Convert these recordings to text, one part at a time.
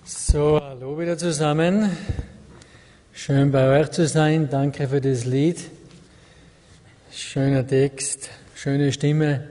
So, hallo wieder zusammen. Schön bei euch zu sein. Danke für das Lied. Schöner Text, schöne Stimme.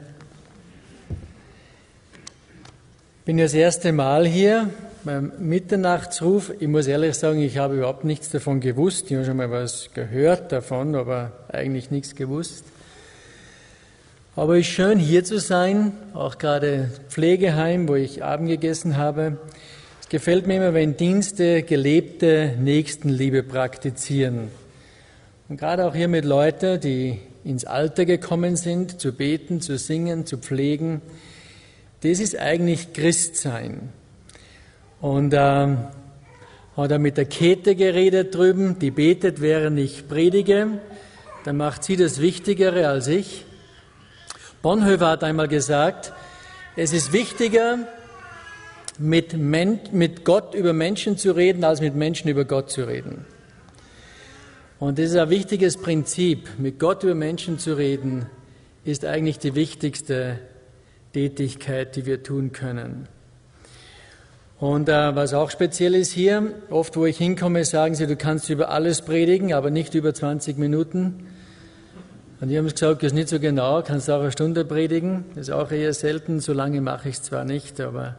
Ich bin das erste Mal hier beim Mitternachtsruf. Ich muss ehrlich sagen, ich habe überhaupt nichts davon gewusst. Ich habe schon mal was gehört davon, aber eigentlich nichts gewusst. Aber es ist schön, hier zu sein, auch gerade Pflegeheim, wo ich Abend gegessen habe. Es gefällt mir immer, wenn Dienste gelebte Nächstenliebe praktizieren. Und gerade auch hier mit Leuten, die ins Alter gekommen sind, zu beten, zu singen, zu pflegen, das ist eigentlich Christsein. Und hat er mit der Käthe geredet drüben, die betet, während ich predige. Dann macht sie das Wichtigere als ich. Bonhoeffer hat einmal gesagt, es ist wichtiger, mit Gott über Menschen zu reden, als mit Menschen über Gott zu reden. Und das ist ein wichtiges Prinzip. Mit Gott über Menschen zu reden, ist eigentlich die wichtigste Tätigkeit, die wir tun können. Und was auch speziell ist hier, oft wo ich hinkomme, sagen sie, du kannst über alles predigen, aber nicht über 20 Minuten. Und die haben gesagt, das ist nicht so genau, kannst auch eine Stunde predigen. Das ist auch eher selten, so lange mache ich es zwar nicht, aber...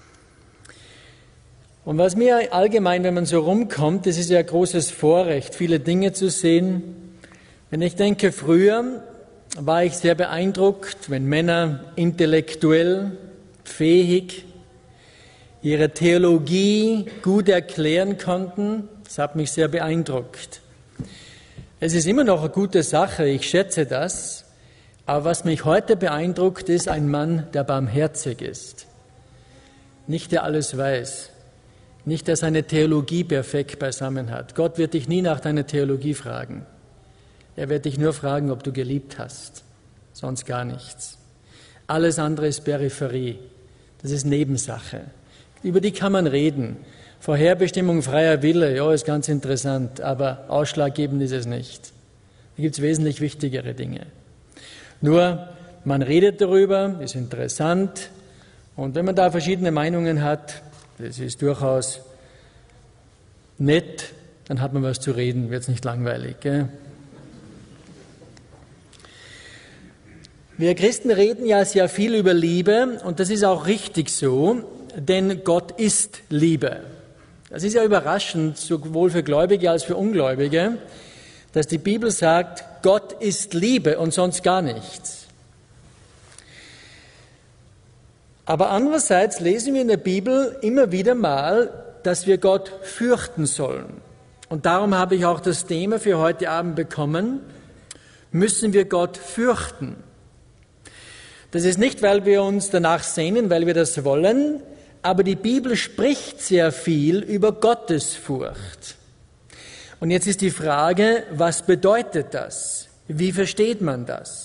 Und was mir allgemein, wenn man so rumkommt, das ist ja ein großes Vorrecht, viele Dinge zu sehen. Wenn ich denke, früher war ich sehr beeindruckt, wenn Männer intellektuell, fähig, ihre Theologie gut erklären konnten. Das hat mich sehr beeindruckt. Es ist immer noch eine gute Sache, ich schätze das. Aber was mich heute beeindruckt, ist ein Mann, der barmherzig ist. Nicht der alles weiß. Nicht, der seine Theologie perfekt beisammen hat. Gott wird dich nie nach deiner Theologie fragen. Er wird dich nur fragen, ob du geliebt hast. Sonst gar nichts. Alles andere ist Peripherie. Das ist Nebensache. Über die kann man reden. Vorherbestimmung, freier Wille, ja, ist ganz interessant, aber ausschlaggebend ist es nicht. Da gibt es wesentlich wichtigere Dinge. Nur, man redet darüber, ist interessant, und wenn man da verschiedene Meinungen hat, das ist durchaus nett, dann hat man was zu reden, wird es nicht langweilig. Gell? Wir Christen reden ja sehr viel über Liebe, und das ist auch richtig so, denn Gott ist Liebe. Das ist ja überraschend, sowohl für Gläubige als für Ungläubige, dass die Bibel sagt, Gott ist Liebe und sonst gar nichts. Aber andererseits lesen wir in der Bibel immer wieder mal, dass wir Gott fürchten sollen. Und darum habe ich auch das Thema für heute Abend bekommen, müssen wir Gott fürchten. Das ist nicht, weil wir uns danach sehnen, weil wir das wollen, aber die Bibel spricht sehr viel über Gottesfurcht. Und jetzt ist die Frage, was bedeutet das? Wie versteht man das?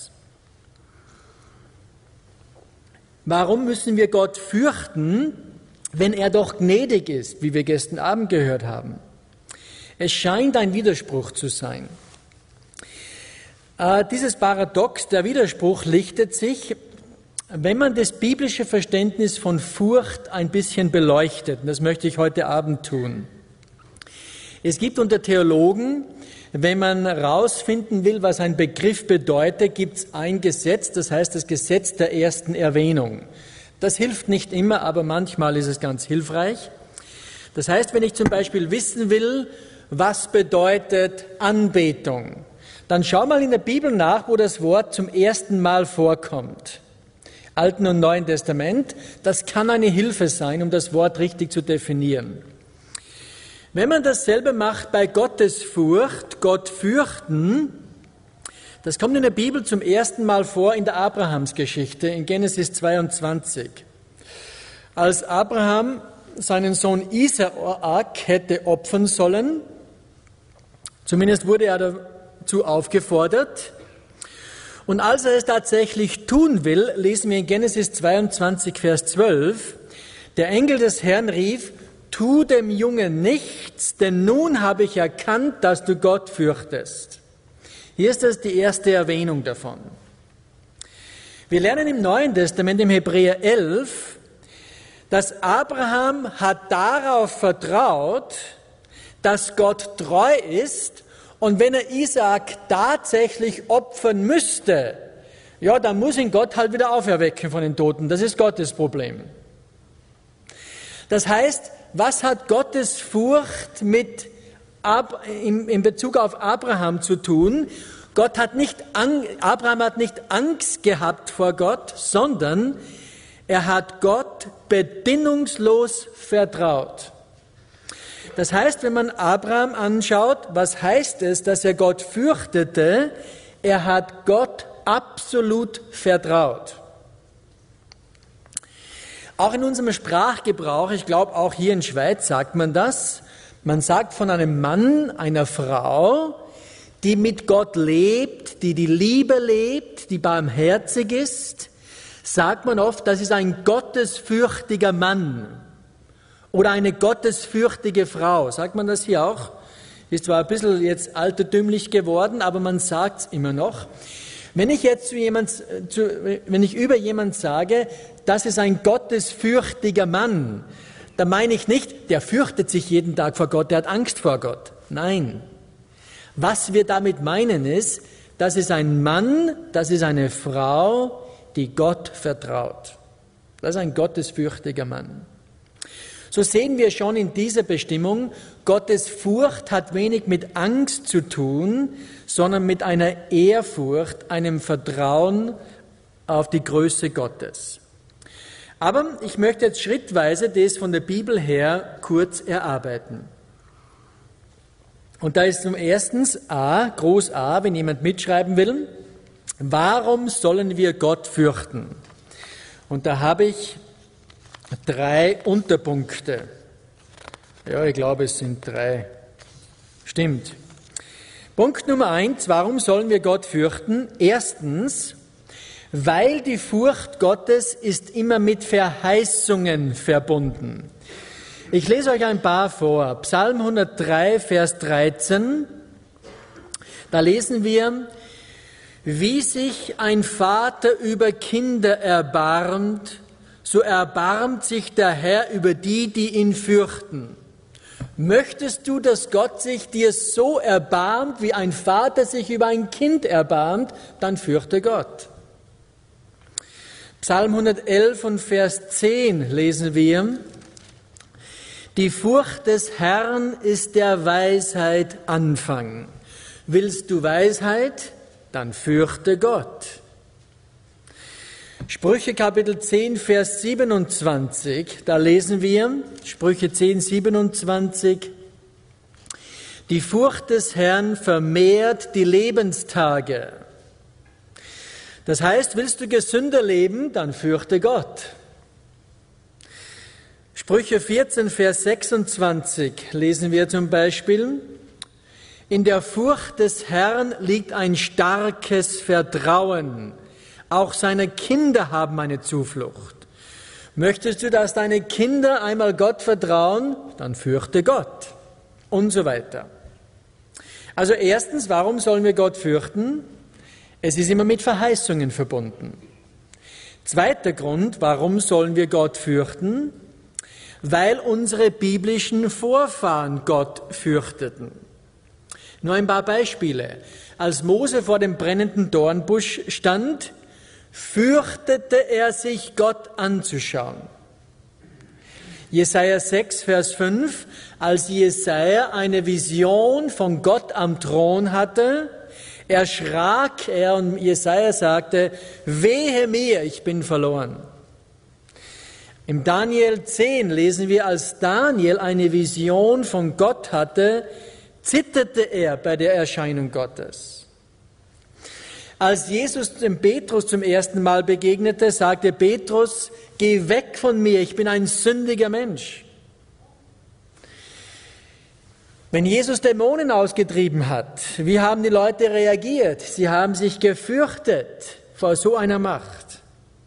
Warum müssen wir Gott fürchten, wenn er doch gnädig ist, wie wir gestern Abend gehört haben? Es scheint ein Widerspruch zu sein. Dieses Paradox, der Widerspruch, lichtet sich, wenn man das biblische Verständnis von Furcht ein bisschen beleuchtet. Und das möchte ich heute Abend tun. Es gibt unter Theologen, wenn man herausfinden will, was ein Begriff bedeutet, gibt es ein Gesetz, das heißt das Gesetz der ersten Erwähnung. Das hilft nicht immer, aber manchmal ist es ganz hilfreich. Das heißt, wenn ich zum Beispiel wissen will, was bedeutet Anbetung, dann schau mal in der Bibel nach, wo das Wort zum ersten Mal vorkommt. Alten und Neuen Testament, das kann eine Hilfe sein, um das Wort richtig zu definieren. Wenn man dasselbe macht bei Gottesfurcht, Gott fürchten, das kommt in der Bibel zum ersten Mal vor in der Abrahamsgeschichte, in Genesis 22. Als Abraham seinen Sohn Isaak hätte opfern sollen, zumindest wurde er dazu aufgefordert, und als er es tatsächlich tun will, lesen wir in Genesis 22, Vers 12, der Engel des Herrn rief, tu dem Jungen nichts, denn nun habe ich erkannt, dass du Gott fürchtest. Hier ist das die erste Erwähnung davon. Wir lernen im Neuen Testament, im Hebräer 11, dass Abraham hat darauf vertraut, dass Gott treu ist, und wenn er Isaak tatsächlich opfern müsste, ja, dann muss ihn Gott halt wieder auferwecken von den Toten. Das ist Gottes Problem. Das heißt, was hat Gottes Furcht in Bezug auf Abraham zu tun? Abraham hat nicht Angst gehabt vor Gott, sondern er hat Gott bedingungslos vertraut. Das heißt, wenn man Abraham anschaut, was heißt es, dass er Gott fürchtete? Er hat Gott absolut vertraut. Auch in unserem Sprachgebrauch, ich glaube auch hier in Schweiz sagt man das, man sagt von einem Mann, einer Frau, die mit Gott lebt, die die Liebe lebt, die barmherzig ist, sagt man oft, das ist ein gottesfürchtiger Mann oder eine gottesfürchtige Frau. Sagt man das hier auch? Ist zwar ein bisschen jetzt altertümlich geworden, aber man sagt es immer noch. Wenn ich über jemand sage, das ist ein gottesfürchtiger Mann, dann meine ich nicht, der fürchtet sich jeden Tag vor Gott, der hat Angst vor Gott. Nein. Was wir damit meinen ist, das ist ein Mann, das ist eine Frau, die Gott vertraut. Das ist ein gottesfürchtiger Mann. So sehen wir schon in dieser Bestimmung, Gottes Furcht hat wenig mit Angst zu tun, sondern mit einer Ehrfurcht, einem Vertrauen auf die Größe Gottes. Aber ich möchte jetzt schrittweise das von der Bibel her kurz erarbeiten. Und da ist zum ersten A, Groß A, wenn jemand mitschreiben will, warum sollen wir Gott fürchten? Und da habe ich 3 Unterpunkte. Ja, ich glaube, es sind 3. Stimmt. Punkt Nummer 1, warum sollen wir Gott fürchten? Erstens, weil die Furcht Gottes ist immer mit Verheißungen verbunden. Ich lese euch ein paar vor. Psalm 103, Vers 13. Da lesen wir, wie sich ein Vater über Kinder erbarmt, so erbarmt sich der Herr über die, die ihn fürchten. Möchtest du, dass Gott sich dir so erbarmt, wie ein Vater sich über ein Kind erbarmt, dann fürchte Gott. Psalm 111 und Vers 10 lesen wir, die Furcht des Herrn ist der Weisheit Anfang. Willst du Weisheit? Dann fürchte Gott. Sprüche Kapitel 10, Vers 27, da lesen wir, Sprüche 10, 27, die Furcht des Herrn vermehrt die Lebenstage. Das heißt, willst du gesünder leben, dann fürchte Gott. Sprüche 14, Vers 26 lesen wir zum Beispiel, in der Furcht des Herrn liegt ein starkes Vertrauen. Auch seine Kinder haben eine Zuflucht. Möchtest du, dass deine Kinder einmal Gott vertrauen? Dann fürchte Gott. Und so weiter. Also erstens, warum sollen wir Gott fürchten? Es ist immer mit Verheißungen verbunden. Zweiter Grund, warum sollen wir Gott fürchten? Weil unsere biblischen Vorfahren Gott fürchteten. Nur ein paar Beispiele. Als Mose vor dem brennenden Dornbusch stand, fürchtete er sich, Gott anzuschauen. Jesaja 6, Vers 5, als Jesaja eine Vision von Gott am Thron hatte, erschrak er und Jesaja sagte, wehe mir, ich bin verloren. Im Daniel 10 lesen wir, als Daniel eine Vision von Gott hatte, zitterte er bei der Erscheinung Gottes. Als Jesus dem Petrus zum ersten Mal begegnete, sagte Petrus, geh weg von mir, ich bin ein sündiger Mensch. Wenn Jesus Dämonen ausgetrieben hat, wie haben die Leute reagiert? Sie haben sich gefürchtet vor so einer Macht.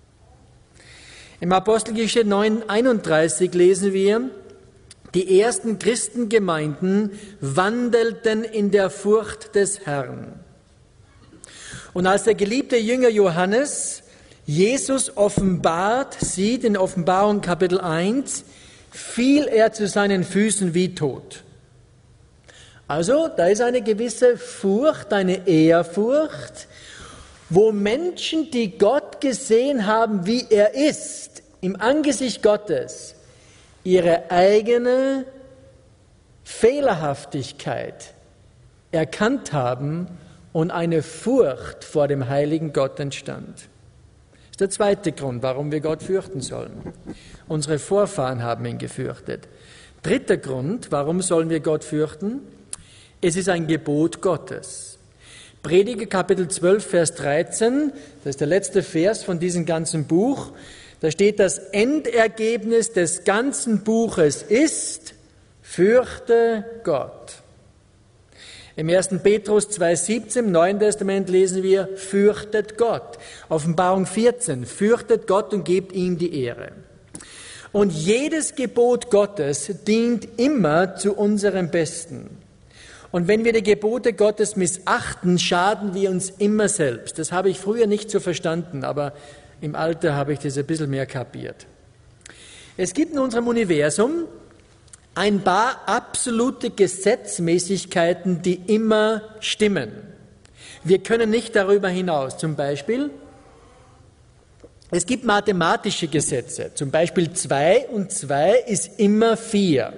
Im Apostelgeschichte 9,31 lesen wir, die ersten Christengemeinden wandelten in der Furcht des Herrn. Und als der geliebte Jünger Johannes Jesus sieht in Offenbarung Kapitel 1, fiel er zu seinen Füßen wie tot. Also, da ist eine gewisse Furcht, eine Ehrfurcht, wo Menschen, die Gott gesehen haben, wie er ist, im Angesicht Gottes, ihre eigene Fehlerhaftigkeit erkannt haben und eine Furcht vor dem heiligen Gott entstand. Das ist der zweite Grund, warum wir Gott fürchten sollen. Unsere Vorfahren haben ihn gefürchtet. Dritter Grund, warum sollen wir Gott fürchten? Es ist ein Gebot Gottes. Prediger Kapitel 12, Vers 13, das ist der letzte Vers von diesem ganzen Buch. Da steht, das Endergebnis des ganzen Buches ist, fürchte Gott. Im 1. Petrus 2,17 im Neuen Testament lesen wir, fürchtet Gott. Offenbarung 14, fürchtet Gott und gebt ihm die Ehre. Und jedes Gebot Gottes dient immer zu unserem Besten. Und wenn wir die Gebote Gottes missachten, schaden wir uns immer selbst. Das habe ich früher nicht so verstanden, aber im Alter habe ich das ein bisschen mehr kapiert. Es gibt in unserem Universum ein paar absolute Gesetzmäßigkeiten, die immer stimmen. Wir können nicht darüber hinaus. Zum Beispiel, es gibt mathematische Gesetze. Zum Beispiel 2 und 2 ist immer 4.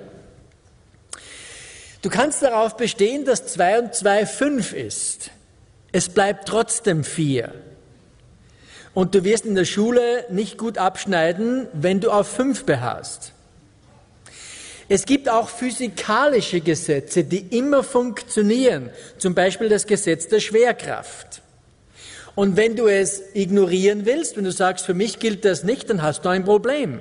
Du kannst darauf bestehen, dass 2 und 2 5 ist. Es bleibt trotzdem 4. Und du wirst in der Schule nicht gut abschneiden, wenn du auf 5 beharrst. Es gibt auch physikalische Gesetze, die immer funktionieren. Zum Beispiel das Gesetz der Schwerkraft. Und wenn du es ignorieren willst, wenn du sagst, für mich gilt das nicht, dann hast du ein Problem.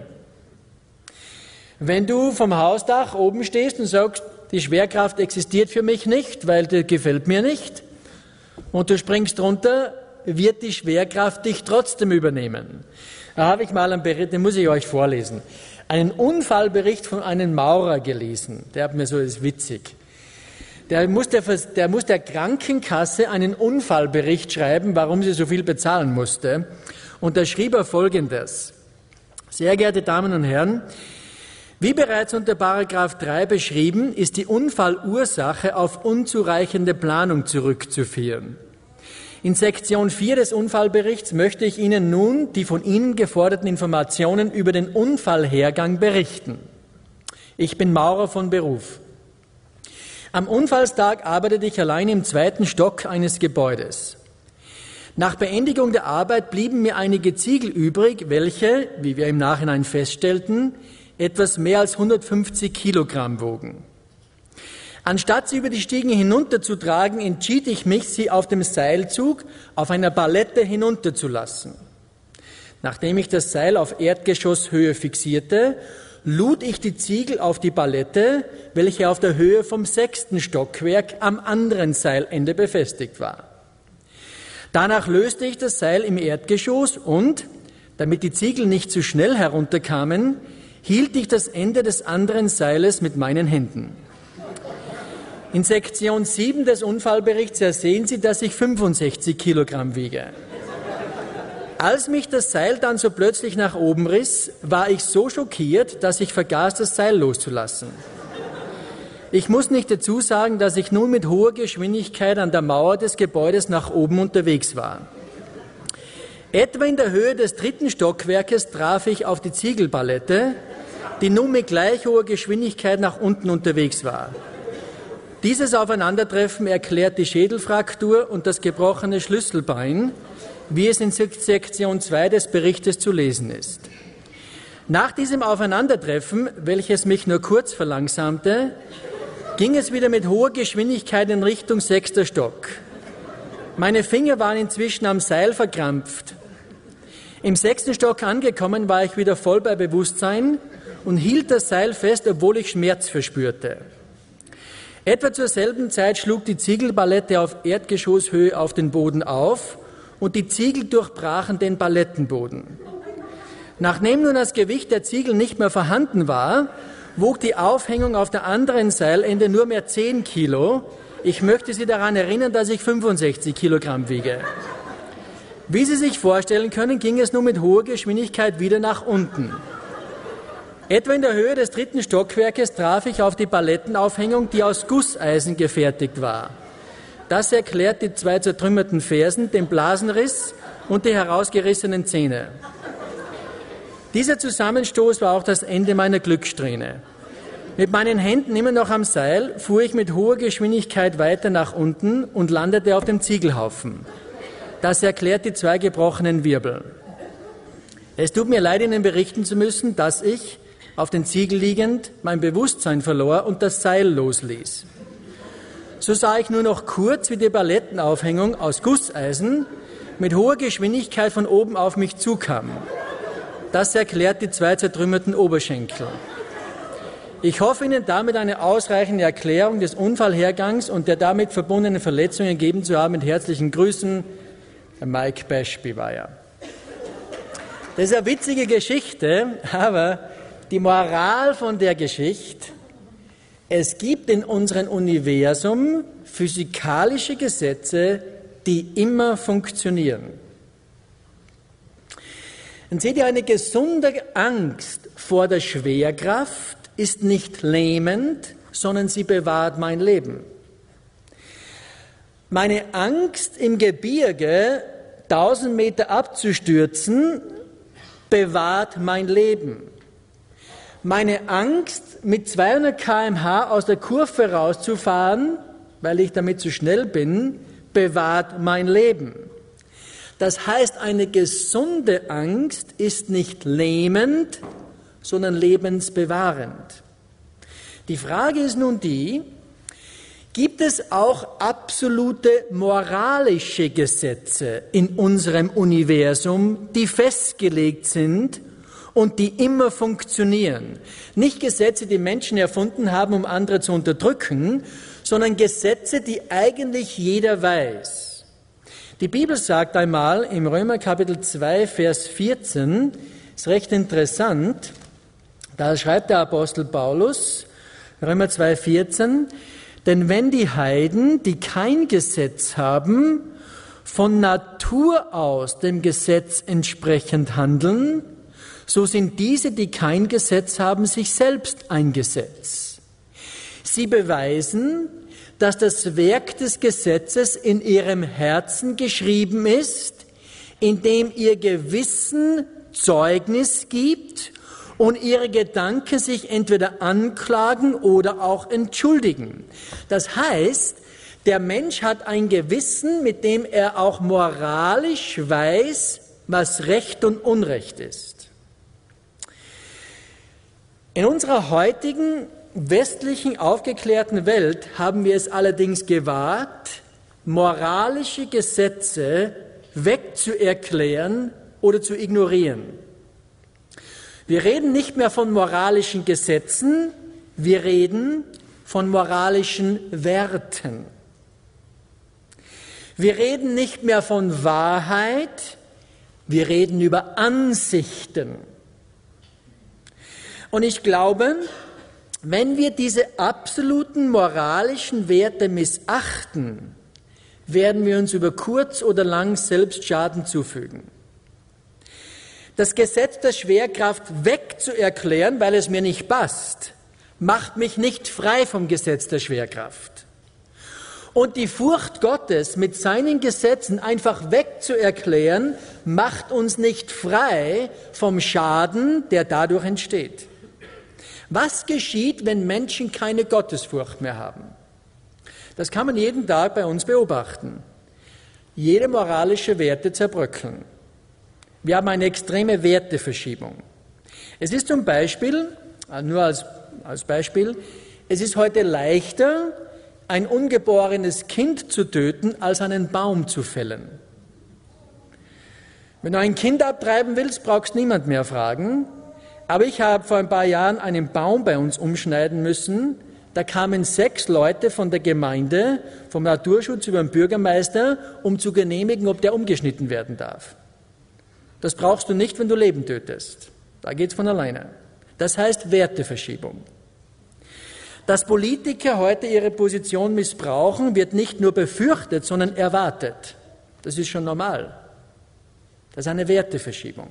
Wenn du vom Hausdach oben stehst und sagst, die Schwerkraft existiert für mich nicht, weil die gefällt mir nicht, und du springst runter, wird die Schwerkraft dich trotzdem übernehmen. Da habe ich mal einen Bericht, den muss ich euch vorlesen. Einen Unfallbericht von einem Maurer gelesen. Der hat mir so, das ist witzig. Der muss der Krankenkasse einen Unfallbericht schreiben, warum sie so viel bezahlen musste. Und da schrieb er Folgendes. Sehr geehrte Damen und Herren, wie bereits unter Paragraph 3 beschrieben, ist die Unfallursache auf unzureichende Planung zurückzuführen. In Sektion 4 des Unfallberichts möchte ich Ihnen nun die von Ihnen geforderten Informationen über den Unfallhergang berichten. Ich bin Maurer von Beruf. Am Unfallstag arbeitete ich allein im 2. Stock eines Gebäudes. Nach Beendigung der Arbeit blieben mir einige Ziegel übrig, welche, wie wir im Nachhinein feststellten, etwas mehr als 150 Kilogramm wogen. Anstatt sie über die Stiegen hinunterzutragen, entschied ich mich, sie auf dem Seilzug auf einer Palette hinunterzulassen. Nachdem ich das Seil auf Erdgeschosshöhe fixierte, lud ich die Ziegel auf die Palette, welche auf der Höhe vom 6. Stockwerk am anderen Seilende befestigt war. Danach löste ich das Seil im Erdgeschoss und, damit die Ziegel nicht zu schnell herunterkamen, hielt ich das Ende des anderen Seiles mit meinen Händen. In Sektion 7 des Unfallberichts ersehen Sie, dass ich 65 Kilogramm wiege. Als mich das Seil dann so plötzlich nach oben riss, war ich so schockiert, dass ich vergaß, das Seil loszulassen. Ich muss nicht dazu sagen, dass ich nun mit hoher Geschwindigkeit an der Mauer des Gebäudes nach oben unterwegs war. Etwa in der Höhe des 3. Stockwerkes traf ich auf die Ziegelpalette, die nun mit gleich hoher Geschwindigkeit nach unten unterwegs war. Dieses Aufeinandertreffen erklärt die Schädelfraktur und das gebrochene Schlüsselbein, wie es in Sektion 2 des Berichtes zu lesen ist. Nach diesem Aufeinandertreffen, welches mich nur kurz verlangsamte, ging es wieder mit hoher Geschwindigkeit in Richtung 6. Stock. Meine Finger waren inzwischen am Seil verkrampft. Im 6. Stock angekommen war ich wieder voll bei Bewusstsein und hielt das Seil fest, obwohl ich Schmerz verspürte. Etwa zur selben Zeit schlug die Ziegelpalette auf Erdgeschosshöhe auf den Boden auf und die Ziegel durchbrachen den Palettenboden. Nachdem nun das Gewicht der Ziegel nicht mehr vorhanden war, wog die Aufhängung auf der anderen Seilende nur mehr 10 Kilo. Ich möchte Sie daran erinnern, dass ich 65 Kilogramm wiege. Wie Sie sich vorstellen können, ging es nun mit hoher Geschwindigkeit wieder nach unten. Etwa in der Höhe des 3. Stockwerkes traf ich auf die Palettenaufhängung, die aus Gusseisen gefertigt war. Das erklärt die 2 zertrümmerten Fersen, den Blasenriss und die herausgerissenen Zähne. Dieser Zusammenstoß war auch das Ende meiner Glückssträhne. Mit meinen Händen immer noch am Seil fuhr ich mit hoher Geschwindigkeit weiter nach unten und landete auf dem Ziegelhaufen. Das erklärt die 2 gebrochenen Wirbel. Es tut mir leid, Ihnen berichten zu müssen, dass ich, auf den Ziegel liegend, mein Bewusstsein verlor und das Seil losließ. So sah ich nur noch kurz, wie die Palettenaufhängung aus Gusseisen mit hoher Geschwindigkeit von oben auf mich zukam. Das erklärt die 2 zertrümmerten Oberschenkel. Ich hoffe, Ihnen damit eine ausreichende Erklärung des Unfallhergangs und der damit verbundenen Verletzungen gegeben zu haben. Mit herzlichen Grüßen, Mike Beschbiweier. Das ist eine witzige Geschichte, aber die Moral von der Geschichte: Es gibt in unserem Universum physikalische Gesetze, die immer funktionieren. Und seht ihr, eine gesunde Angst vor der Schwerkraft ist nicht lähmend, sondern sie bewahrt mein Leben. Meine Angst, im Gebirge 1000 Meter abzustürzen, bewahrt mein Leben. Meine Angst, mit 200 km/h aus der Kurve rauszufahren, weil ich damit zu schnell bin, bewahrt mein Leben. Das heißt, eine gesunde Angst ist nicht lähmend, sondern lebensbewahrend. Die Frage ist nun die: Gibt es auch absolute moralische Gesetze in unserem Universum, die festgelegt sind und die immer funktionieren? Nicht Gesetze, die Menschen erfunden haben, um andere zu unterdrücken, sondern Gesetze, die eigentlich jeder weiß. Die Bibel sagt einmal im Römer Kapitel 2, Vers 14, ist recht interessant, da schreibt der Apostel Paulus, Römer 2, 14, denn wenn die Heiden, die kein Gesetz haben, von Natur aus dem Gesetz entsprechend handeln, so sind diese, die kein Gesetz haben, sich selbst ein Gesetz. Sie beweisen, dass das Werk des Gesetzes in ihrem Herzen geschrieben ist, indem ihr Gewissen Zeugnis gibt und ihre Gedanken sich entweder anklagen oder auch entschuldigen. Das heißt, der Mensch hat ein Gewissen, mit dem er auch moralisch weiß, was Recht und Unrecht ist. In unserer heutigen westlichen aufgeklärten Welt haben wir es allerdings gewagt, moralische Gesetze wegzuerklären oder zu ignorieren. Wir reden nicht mehr von moralischen Gesetzen, wir reden von moralischen Werten. Wir reden nicht mehr von Wahrheit, wir reden über Ansichten. Und ich glaube, wenn wir diese absoluten moralischen Werte missachten, werden wir uns über kurz oder lang selbst Schaden zufügen. Das Gesetz der Schwerkraft wegzuerklären, weil es mir nicht passt, macht mich nicht frei vom Gesetz der Schwerkraft. Und die Furcht Gottes mit seinen Gesetzen einfach wegzuerklären, macht uns nicht frei vom Schaden, der dadurch entsteht. Was geschieht, wenn Menschen keine Gottesfurcht mehr haben? Das kann man jeden Tag bei uns beobachten. Jede moralische Werte zerbröckeln. Wir haben eine extreme Werteverschiebung. Es ist zum Beispiel, nur als Beispiel, es ist heute leichter, ein ungeborenes Kind zu töten, als einen Baum zu fällen. Wenn du ein Kind abtreiben willst, brauchst du niemand mehr fragen. Aber ich habe vor ein paar Jahren einen Baum bei uns umschneiden müssen. Da kamen 6 Leute von der Gemeinde, vom Naturschutz über den Bürgermeister, um zu genehmigen, ob der umgeschnitten werden darf. Das brauchst du nicht, wenn du Leben tötest. Da geht's von alleine. Das heißt Werteverschiebung. Dass Politiker heute ihre Position missbrauchen, wird nicht nur befürchtet, sondern erwartet. Das ist schon normal. Das ist eine Werteverschiebung.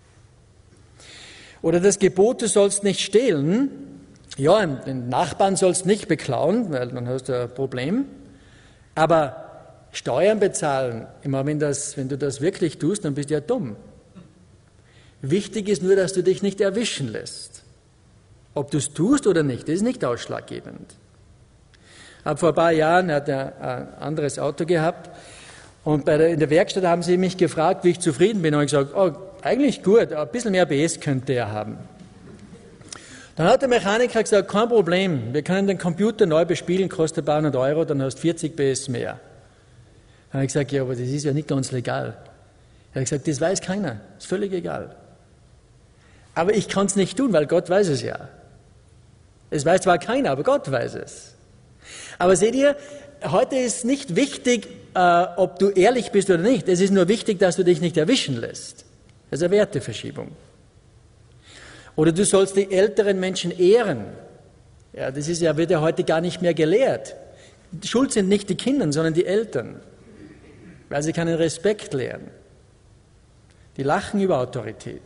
Oder das Gebot, du sollst nicht stehlen. Ja, den Nachbarn sollst nicht beklauen, weil dann hast du ein Problem. Aber Steuern bezahlen, immer wenn du das wirklich tust, dann bist du ja dumm. Wichtig ist nur, dass du dich nicht erwischen lässt. Ob du es tust oder nicht, das ist nicht ausschlaggebend. Vor ein paar Jahren hat er ein anderes Auto gehabt und in der Werkstatt haben sie mich gefragt, wie ich zufrieden bin. Und ich gesagt, oh, eigentlich gut, ein bisschen mehr PS könnte er haben. Dann hat der Mechaniker gesagt, kein Problem, wir können den Computer neu bespielen, kostet ein paar hundert Euro, dann hast du 40 PS mehr. Dann habe ich gesagt, ja, aber das ist ja nicht ganz legal. Er hat gesagt, das weiß keiner, ist völlig egal. Aber ich kann es nicht tun, weil Gott weiß es ja. Es weiß zwar keiner, aber Gott weiß es. Aber seht ihr, heute ist nicht wichtig, ob du ehrlich bist oder nicht. Es ist nur wichtig, dass du dich nicht erwischen lässt. Das ist eine Werteverschiebung. Oder du sollst die älteren Menschen ehren. Ja, das ist ja, wird ja heute gar nicht mehr gelehrt. Schuld sind nicht die Kinder, sondern die Eltern, weil sie keinen Respekt lehren. Die lachen über Autorität.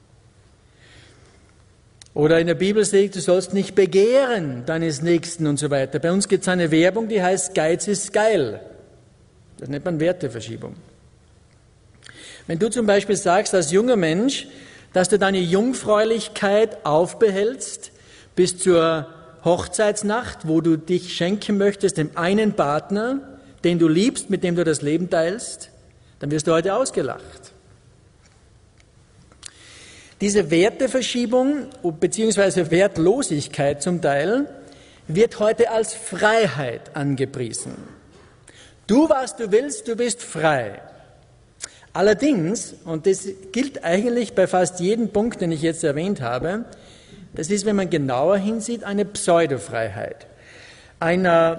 Oder in der Bibel steht, du sollst nicht begehren deines Nächsten und so weiter. Bei uns gibt es eine Werbung, die heißt, Geiz ist geil. Das nennt man Werteverschiebung. Wenn du zum Beispiel sagst, als junger Mensch, dass du deine Jungfräulichkeit aufbehältst bis zur Hochzeitsnacht, wo du dich schenken möchtest dem einen Partner, den du liebst, mit dem du das Leben teilst, dann wirst du heute ausgelacht. Diese Werteverschiebung bzw. Wertlosigkeit zum Teil wird heute als Freiheit angepriesen. Tu, was du willst, du bist frei. Allerdings, und das gilt eigentlich bei fast jedem Punkt, den ich jetzt erwähnt habe, das ist, wenn man genauer hinsieht, eine Pseudofreiheit. Ein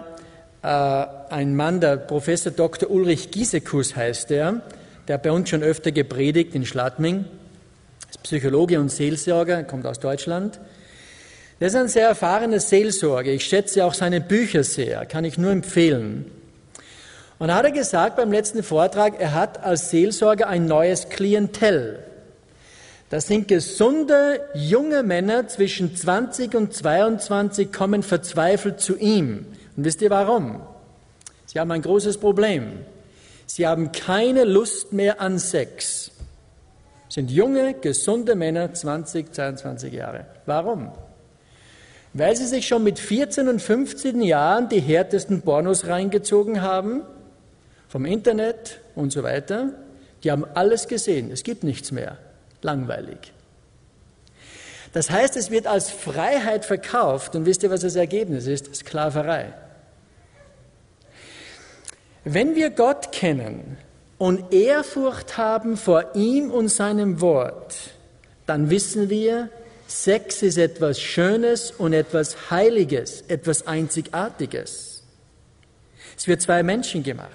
Mann, der Professor Dr. Ulrich Giesekus heißt der hat bei uns schon öfter gepredigt in Schladming, ist Psychologe und Seelsorger, kommt aus Deutschland. Der ist ein sehr erfahrener Seelsorger. Ich schätze auch seine Bücher sehr, kann ich nur empfehlen. Und da hat er gesagt beim letzten Vortrag, er hat als Seelsorger ein neues Klientel. Das sind gesunde, junge Männer zwischen 20 und 22, kommen verzweifelt zu ihm. Und wisst ihr warum? Sie haben ein großes Problem. Sie haben keine Lust mehr an Sex. Sind junge, gesunde Männer, 20, 22 Jahre. Warum? Weil sie sich schon mit 14 und 15 Jahren die härtesten Pornos reingezogen haben, vom Internet und so weiter. Die haben alles gesehen, es gibt nichts mehr. Langweilig. Das heißt, es wird als Freiheit verkauft und wisst ihr, was das Ergebnis ist? Sklaverei. Wenn wir Gott kennen und Ehrfurcht haben vor ihm und seinem Wort, dann wissen wir, Sex ist etwas Schönes und etwas Heiliges, etwas Einzigartiges. Es wird zwei Menschen gemacht.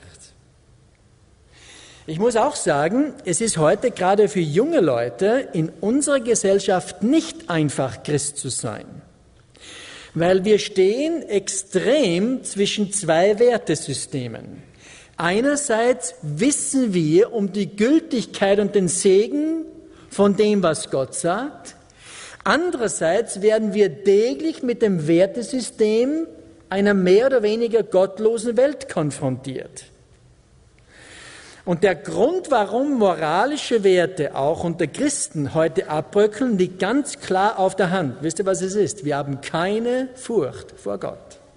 Ich muss auch sagen, es ist heute gerade für junge Leute in unserer Gesellschaft nicht einfach, Christ zu sein. Weil wir stehen extrem zwischen zwei Wertesystemen. Einerseits wissen wir um die Gültigkeit und den Segen von dem, was Gott sagt. Andererseits werden wir täglich mit dem Wertesystem einer mehr oder weniger gottlosen Welt konfrontiert. Und der Grund, warum moralische Werte auch unter Christen heute abbröckeln, liegt ganz klar auf der Hand. Wisst ihr, was es ist? Wir haben keine Furcht vor Gott.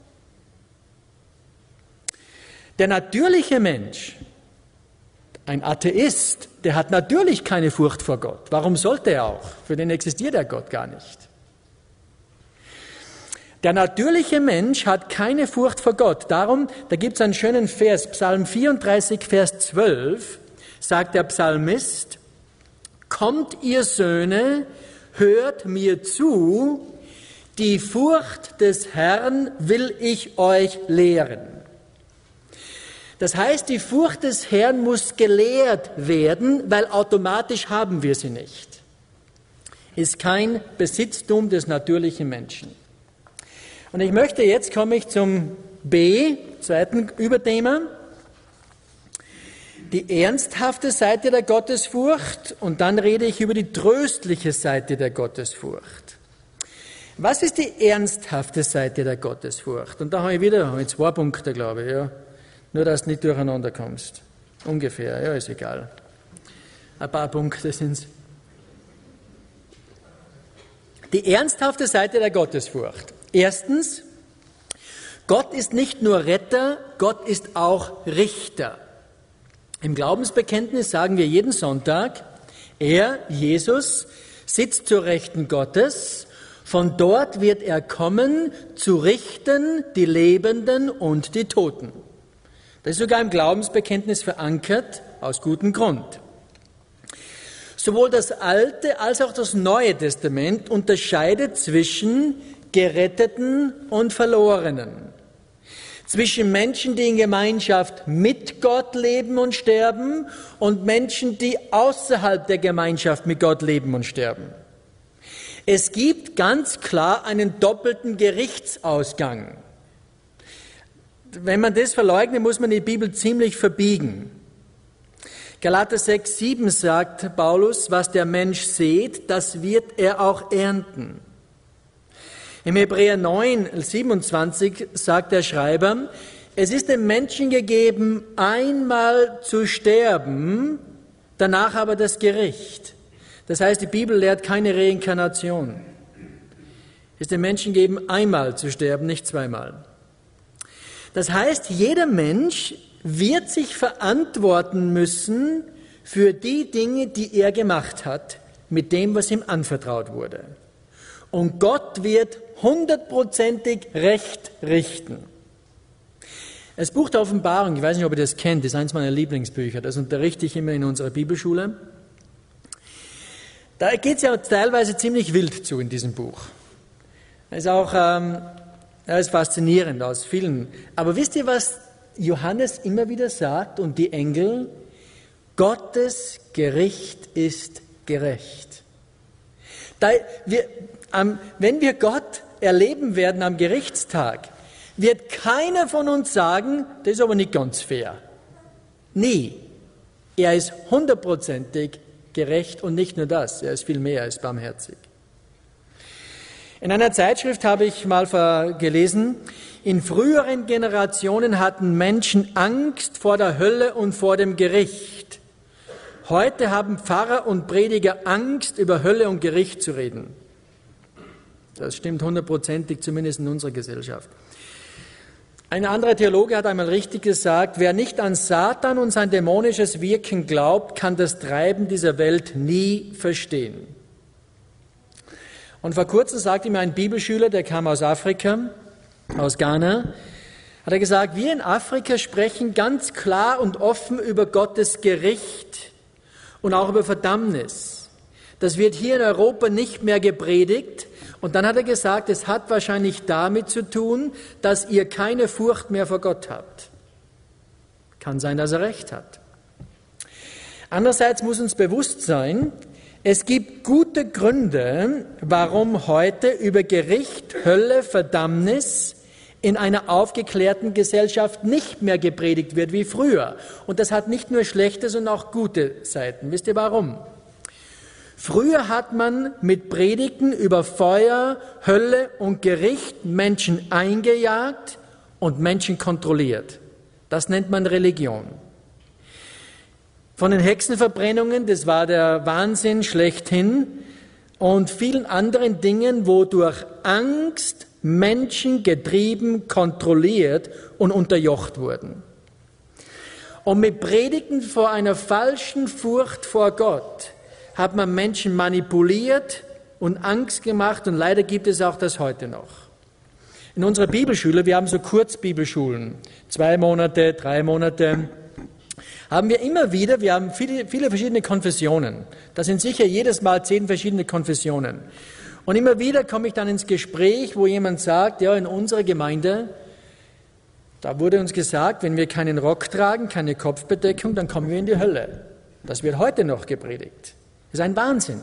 Der natürliche Mensch, ein Atheist, der hat natürlich keine Furcht vor Gott. Warum sollte er auch? Für den existiert der Gott gar nicht. Der natürliche Mensch hat keine Furcht vor Gott. Darum, da gibt es einen schönen Vers, Psalm 34, Vers 12, sagt der Psalmist, kommt ihr Söhne, hört mir zu, die Furcht des Herrn will ich euch lehren. Das heißt, die Furcht des Herrn muss gelehrt werden, weil automatisch haben wir sie nicht. Ist kein Besitztum des natürlichen Menschen. Und ich möchte, jetzt komme ich zum zweiten Überthema. die ernsthafte Seite der Gottesfurcht und dann rede ich über die tröstliche Seite der Gottesfurcht. Was ist die ernsthafte Seite der Gottesfurcht? Und da habe ich 2 Punkte, glaube ich. Ja. Nur, dass du nicht durcheinander kommst. Ungefähr, ja, ist egal. Ein paar Punkte sind es. Die ernsthafte Seite der Gottesfurcht. Erstens, Gott ist nicht nur Retter, Gott ist auch Richter. Im Glaubensbekenntnis sagen wir jeden Sonntag, er, Jesus, sitzt zur Rechten Gottes, von dort wird er kommen, zu richten die Lebenden und die Toten. Das ist sogar im Glaubensbekenntnis verankert, aus gutem Grund. Sowohl das Alte als auch das Neue Testament unterscheidet zwischen Geretteten und Verlorenen. Zwischen Menschen, die in Gemeinschaft mit Gott leben und sterben, und Menschen, die außerhalb der Gemeinschaft mit Gott leben und sterben. Es gibt ganz klar einen doppelten Gerichtsausgang. Wenn man das verleugnet, muss man die Bibel ziemlich verbiegen. Galater 6,7 sagt Paulus, was der Mensch sät, das wird er auch ernten. Im Hebräer 9,27 sagt der Schreiber, es ist dem Menschen gegeben, einmal zu sterben, danach aber das Gericht. Das heißt, die Bibel lehrt keine Reinkarnation. Es ist dem Menschen gegeben, einmal zu sterben, nicht zweimal. Das heißt, jeder Mensch wird sich verantworten müssen für die Dinge, die er gemacht hat, mit dem, was ihm anvertraut wurde. Und Gott wird 100%ig Recht richten. Das Buch der Offenbarung, ich weiß nicht, ob ihr das kennt, ist eines meiner Lieblingsbücher, das unterrichte ich immer in unserer Bibelschule. Da geht es ja teilweise ziemlich wild zu in diesem Buch. Das ist auch ist faszinierend aus vielen. Aber wisst ihr, was Johannes immer wieder sagt und die Engel? Gottes Gericht ist gerecht. Wenn wir Gott erleben werden am Gerichtstag, wird keiner von uns sagen, das ist aber nicht ganz fair. Nie. Er ist 100%ig gerecht und nicht nur das, er ist viel mehr, er ist barmherzig. In einer Zeitschrift habe ich mal gelesen, in früheren Generationen hatten Menschen Angst vor der Hölle und vor dem Gericht. Heute haben Pfarrer und Prediger Angst, über Hölle und Gericht zu reden. Das stimmt 100%ig, zumindest in unserer Gesellschaft. Ein anderer Theologe hat einmal richtig gesagt, wer nicht an Satan und sein dämonisches Wirken glaubt, kann das Treiben dieser Welt nie verstehen. Und vor kurzem sagte mir ein Bibelschüler, der kam aus Afrika, aus Ghana, hat er gesagt, wir in Afrika sprechen ganz klar und offen über Gottes Gericht und auch über Verdammnis. Das wird hier in Europa nicht mehr gepredigt. Und dann hat er gesagt, es hat wahrscheinlich damit zu tun, dass ihr keine Furcht mehr vor Gott habt. Kann sein, dass er recht hat. Andererseits muss uns bewusst sein, es gibt gute Gründe, warum heute über Gericht, Hölle, Verdammnis in einer aufgeklärten Gesellschaft nicht mehr gepredigt wird wie früher. Und das hat nicht nur schlechte, sondern auch gute Seiten. Wisst ihr warum? Früher hat man mit Predigten über Feuer, Hölle und Gericht Menschen eingejagt und Menschen kontrolliert. Das nennt man Religion. Von den Hexenverbrennungen, das war der Wahnsinn schlechthin, und vielen anderen Dingen, wo durch Angst Menschen getrieben, kontrolliert und unterjocht wurden. Und mit Predigten vor einer falschen Furcht vor Gott hat man Menschen manipuliert und Angst gemacht, und leider gibt es auch das heute noch. In unserer Bibelschule, wir haben so Kurzbibelschulen, 2 Monate, 3 Monate, haben wir immer wieder, wir haben viele verschiedene Konfessionen. Das sind sicher jedes Mal 10 verschiedene Konfessionen. Und immer wieder komme ich dann ins Gespräch, wo jemand sagt, ja, in unserer Gemeinde, da wurde uns gesagt, wenn wir keinen Rock tragen, keine Kopfbedeckung, dann kommen wir in die Hölle. Das wird heute noch gepredigt. Das ist ein Wahnsinn.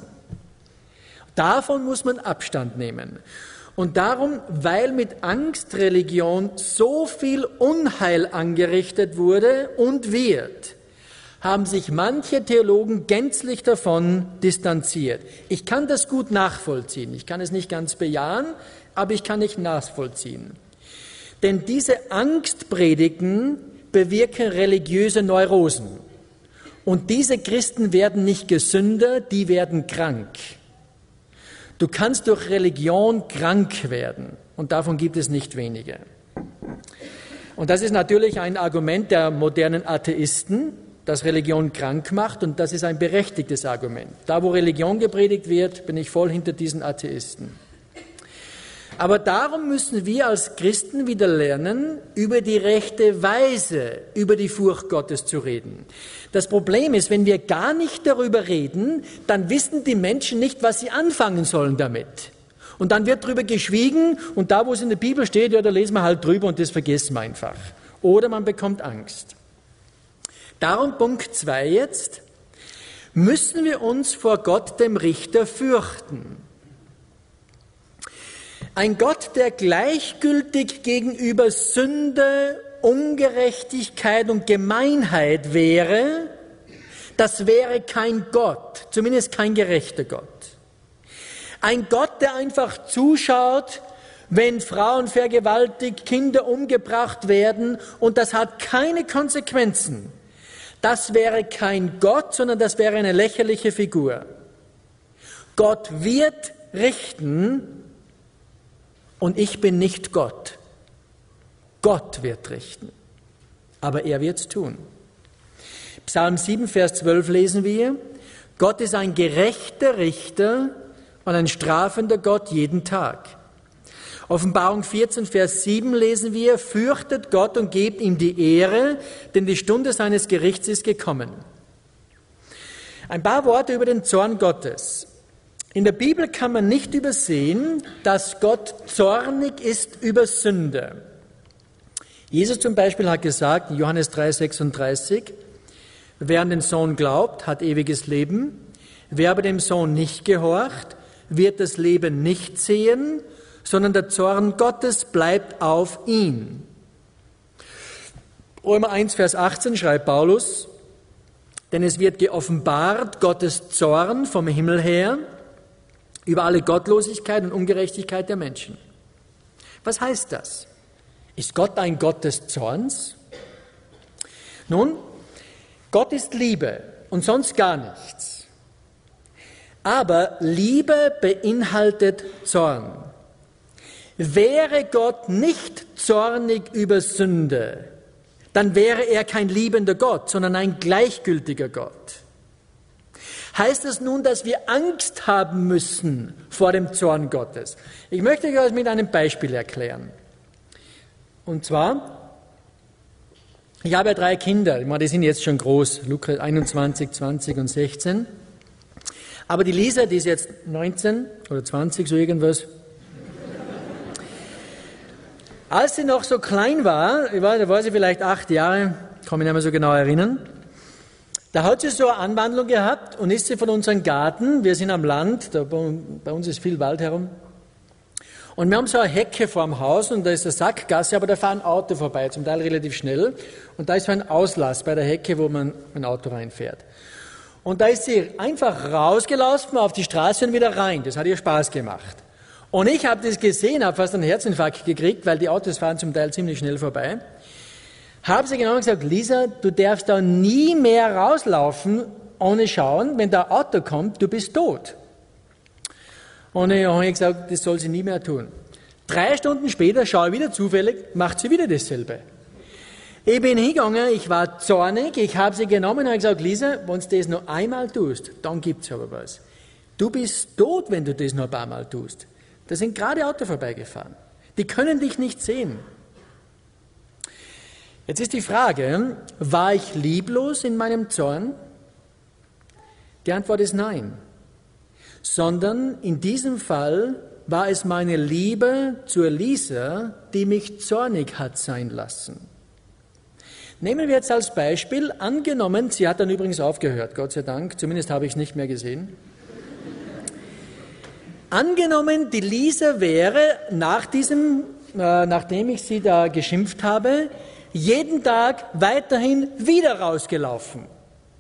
Davon muss man Abstand nehmen. Und darum, weil mit Angstreligion so viel Unheil angerichtet wurde und wird, haben sich manche Theologen gänzlich davon distanziert. Ich kann das gut nachvollziehen. Ich kann es nicht ganz bejahen, aber ich kann nicht nachvollziehen. Denn diese Angstpredigten bewirken religiöse Neurosen. Und diese Christen werden nicht gesünder, die werden krank. Du kannst durch Religion krank werden. Und davon gibt es nicht wenige. Und das ist natürlich ein Argument der modernen Atheisten, dass Religion krank macht. Und das ist ein berechtigtes Argument. Da, wo Religion gepredigt wird, bin ich voll hinter diesen Atheisten. Aber darum müssen wir als Christen wieder lernen, über die rechte Weise, über die Furcht Gottes zu reden. Das Problem ist, wenn wir gar nicht darüber reden, dann wissen die Menschen nicht, was sie anfangen sollen damit. Und dann wird darüber geschwiegen und da, wo es in der Bibel steht, ja, da lesen wir halt drüber und das vergessen wir einfach. Oder man bekommt Angst. Darum Punkt 2 jetzt, müssen wir uns vor Gott, dem Richter, fürchten. Ein Gott, der gleichgültig gegenüber Sünde, Ungerechtigkeit und Gemeinheit wäre, das wäre kein Gott, zumindest kein gerechter Gott. Ein Gott, der einfach zuschaut, wenn Frauen vergewaltigt, Kinder umgebracht werden und das hat keine Konsequenzen. Das wäre kein Gott, sondern das wäre eine lächerliche Figur. Gott wird richten und ich bin nicht Gott. Gott wird richten, aber er wird's tun. Psalm 7, Vers 12 lesen wir, Gott ist ein gerechter Richter und ein strafender Gott jeden Tag. Offenbarung 14, Vers 7 lesen wir, fürchtet Gott und gebt ihm die Ehre, denn die Stunde seines Gerichts ist gekommen. Ein paar Worte über den Zorn Gottes. In der Bibel kann man nicht übersehen, dass Gott zornig ist über Sünde. Jesus zum Beispiel hat gesagt, in Johannes 3, 36, wer an den Sohn glaubt, hat ewiges Leben. Wer aber dem Sohn nicht gehorcht, wird das Leben nicht sehen, sondern der Zorn Gottes bleibt auf ihn. Römer 1, Vers 18 schreibt Paulus, denn es wird geoffenbart Gottes Zorn vom Himmel her über alle Gottlosigkeit und Ungerechtigkeit der Menschen. Was heißt das? Ist Gott ein Gott des Zorns? Nun, Gott ist Liebe und sonst gar nichts. Aber Liebe beinhaltet Zorn. Wäre Gott nicht zornig über Sünde, dann wäre er kein liebender Gott, sondern ein gleichgültiger Gott. Heißt das nun, dass wir Angst haben müssen vor dem Zorn Gottes? Ich möchte euch das mit einem Beispiel erklären. Und zwar, ich habe ja 3 Kinder, die sind jetzt schon groß, Lukas 21, 20 und 16. Aber die Lisa, die ist jetzt 19 oder 20, so irgendwas. Als sie noch so klein war, da war sie vielleicht 8 Jahre, kann mich nicht mehr so genau erinnern, da hat sie so eine Anwandlung gehabt und ist sie von unserem Garten, wir sind am Land, bei uns ist viel Wald herum, und wir haben so eine Hecke vor dem Haus und da ist eine Sackgasse, aber da fahren Auto vorbei, zum Teil relativ schnell, und da ist so ein Auslass bei der Hecke, wo man ein Auto reinfährt. Und da ist sie einfach rausgelaufen auf die Straße und wieder rein, das hat ihr Spaß gemacht. Und ich habe das gesehen, habe fast einen Herzinfarkt gekriegt, weil die Autos fahren zum Teil ziemlich schnell vorbei. Habe sie genau gesagt, Lisa, du darfst da nie mehr rauslaufen, ohne schauen, wenn da ein Auto kommt, du bist tot. Und ich habe gesagt, das soll sie nie mehr tun. 3 Stunden später schaue ich wieder zufällig, macht sie wieder dasselbe. Ich bin hingegangen, ich war zornig, ich habe sie genommen und habe gesagt, Lisa, wenn du das noch einmal tust, dann gibt's aber was. Du bist tot, wenn du das noch ein paar Mal tust. Da sind gerade Autos vorbeigefahren. Die können dich nicht sehen. Jetzt ist die Frage, war ich lieblos in meinem Zorn? Die Antwort ist nein. Sondern in diesem Fall war es meine Liebe zur Lisa, die mich zornig hat sein lassen. Nehmen wir jetzt als Beispiel, angenommen, sie hat dann übrigens aufgehört, Gott sei Dank, zumindest habe ich es nicht mehr gesehen. Angenommen, die Lisa wäre nachdem ich sie da geschimpft habe, jeden Tag weiterhin wieder rausgelaufen.